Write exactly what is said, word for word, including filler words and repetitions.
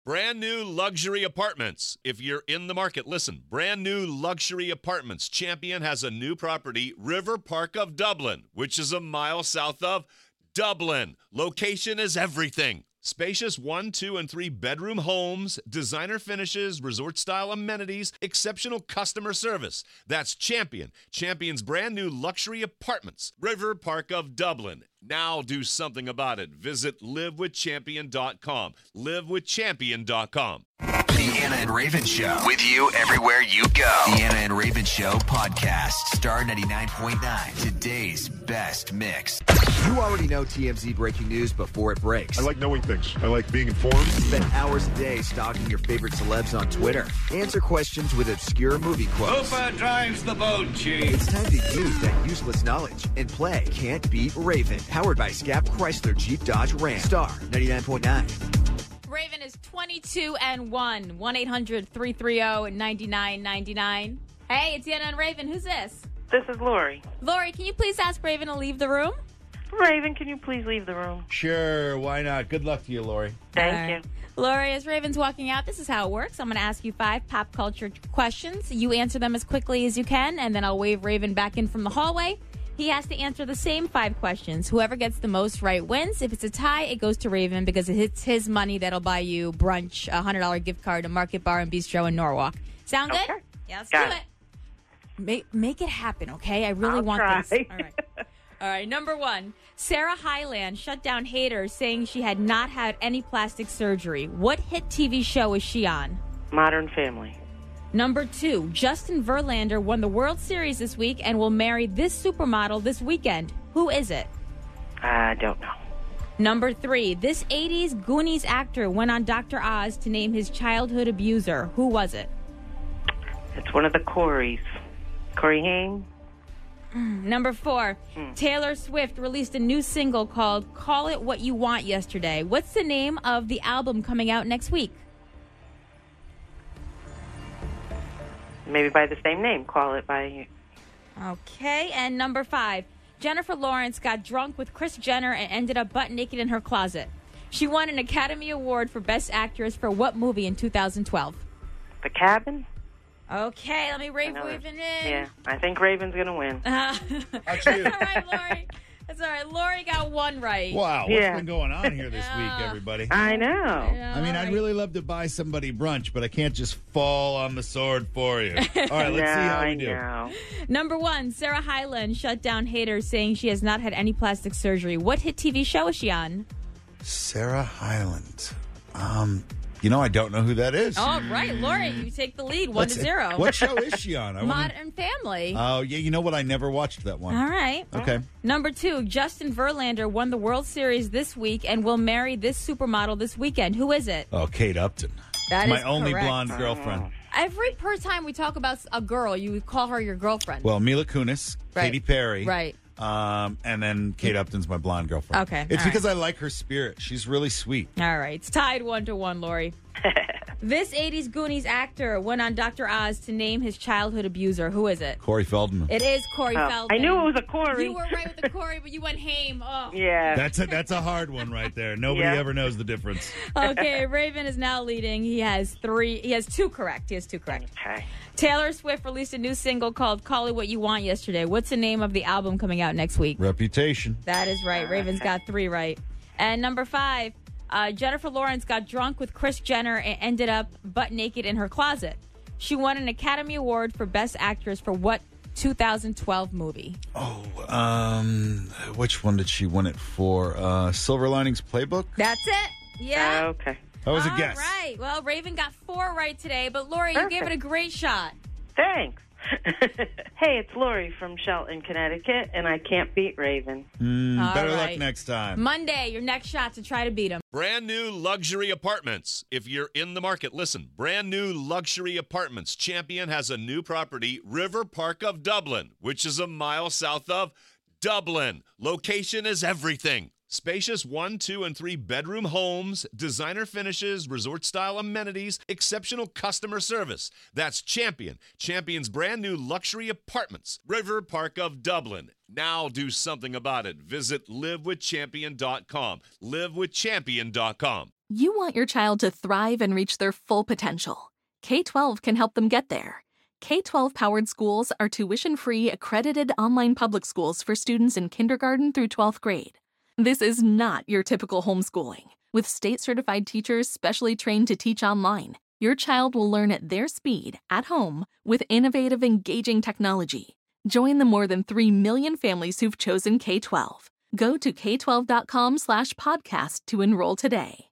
Brand new luxury apartments. If you're in the market, listen. Brand new luxury apartments. Champion has a new property, River Park of Dublin, which is a mile south of Dublin. Location is everything. Spacious one, two, and three bedroom homes, designer finishes, resort-style amenities, exceptional customer service. That's Champion. Champion's brand new luxury apartments. River Park of Dublin. Now do something about it. Visit live with champion dot com. live with champion dot com. The Anna and Raven Show. With you everywhere you go. The Anna and Raven Show podcast. Star ninety-nine point nine. Today's best mix. You already know T M Z breaking news before it breaks. I like knowing things. I like being informed. Spend hours a day stalking your favorite celebs on Twitter. Answer questions with obscure movie quotes. Hooper drives the boat, Chief. It's time to use that useless knowledge and play Can't Beat Raven. Powered by Scap Chrysler Jeep Dodge Ram. Star ninety-nine point nine. Raven is twenty-two and one. one eight hundred three three zero nine nine nine nine. Hey, it's Anna and Raven. Who's this? This is Lori. Lori, can you please ask Raven to leave the room? Raven, can you please leave the room? Sure, why not? Good luck to you, Lori. Thank All you. right. Lori, as Raven's walking out, this is how it works. I'm going to ask you five pop culture questions. You answer them as quickly as you can, and then I'll wave Raven back in from the hallway. He has to answer the same five questions. Whoever gets the most right wins. If it's a tie, it goes to Raven because it's his money that'll buy you brunch, a one hundred dollars gift card to Market Bar and Bistro in Norwalk. Sound good? Okay. Yeah, let's Got do it. it. Make, make it happen, okay? I really I'll want try. this. All right. All right, number one. Sarah Hyland shut down haters saying she had not had any plastic surgery. What hit T V show is she on? Modern Family. Number two, Justin Verlander won the World Series this week and will marry this supermodel this weekend. Who is it? I don't know. Number three, this eighties Goonies actor went on Doctor Oz to name his childhood abuser. Who was it? It's one of the Coreys. Corey Haim. Number four, Taylor Swift released a new single called Call It What You Want yesterday. What's the name of the album coming out next week? Maybe by the same name. Call it by... Okay, and number five, Jennifer Lawrence got drunk with Kris Jenner and ended up butt naked in her closet. She won an Academy Award for Best Actress for what movie in two thousand twelve? The Cabin? Okay, let me rave I know Raven in. Yeah, I think Raven's going to win. Uh, That's that's all right, Lori. That's all right. Lori got one right. Wow, what's Yeah. been going on here this Yeah. week, everybody? I know. Yeah, I mean, all I'd right. really love to buy somebody brunch, but I can't just fall on the sword for you. All right, let's no, see how I we do. know. Number one, Sarah Hyland shut down haters saying she has not had any plastic surgery. What hit T V show is she on? Sarah Hyland. Um, you know, I don't know who that is. All right, Lori, you take the lead, one What's- to zero. What show is she on? I wanna- Modern Family. Oh, yeah, you know what? I never watched that one. All right. Okay. Number two, Justin Verlander won the World Series this week and will marry this supermodel this weekend. Who is it? Oh, Kate Upton. That My is only correct. blonde girlfriend. Every per time we talk about a girl, you call her your girlfriend. Well, Mila Kunis, Right. Katy Perry. Right. Um, and then Kate Upton's my blonde girlfriend. Okay, It's all because I like her spirit. She's really sweet. All right. It's tied one to one, Lori. This eighties Goonies actor went on Doctor Oz to name his childhood abuser. Who is it? Corey Feldman. It is Corey Oh, Feldman. I knew it was a Corey. You were right with the Corey, but you went Haim. Oh. Yeah. That's a that's a hard one right there. Nobody Yeah. ever knows the difference. Okay, Raven is now leading. He has three. He has two correct. He has two correct. Okay. Taylor Swift released a new single called Call It What You Want yesterday. What's the name of the album coming out next week? Reputation. That is right. Raven's got three right. And number five, uh, Jennifer Lawrence got drunk with Kris Jenner and ended up butt naked in her closet. She won an Academy Award for Best Actress for what two thousand twelve movie? Oh, um, which one did she win it for? Uh, Silver Linings Playbook? That's it. Yeah. Okay. That was a All guess. right. Well, Raven got four right today, but Lori, you gave it a great shot. Thanks. Hey, it's Lori from Shelton, Connecticut, and I can't beat Raven. Mm, All better right. luck next time. Monday, your next shot to try to beat him. Brand new luxury apartments. If you're in the market, listen. Brand new luxury apartments. Champion has a new property, River Park of Dublin, which is a mile south of Dublin. Location is everything. Spacious one, two, and three bedroom homes, designer finishes, resort-style amenities, exceptional customer service. That's Champion. Champion's brand new luxury apartments. River Park of Dublin. Now do something about it. Visit live with champion dot com. live with champion dot com. You want your child to thrive and reach their full potential. K twelve can help them get there. K twelve powered schools are tuition-free, accredited online public schools for students in kindergarten through twelfth grade. This is not your typical homeschooling. With state-certified teachers specially trained to teach online, your child will learn at their speed, at home, with innovative, engaging technology. Join the more than three million families who've chosen K twelve. Go to k twelve dot com slash podcast to enroll today.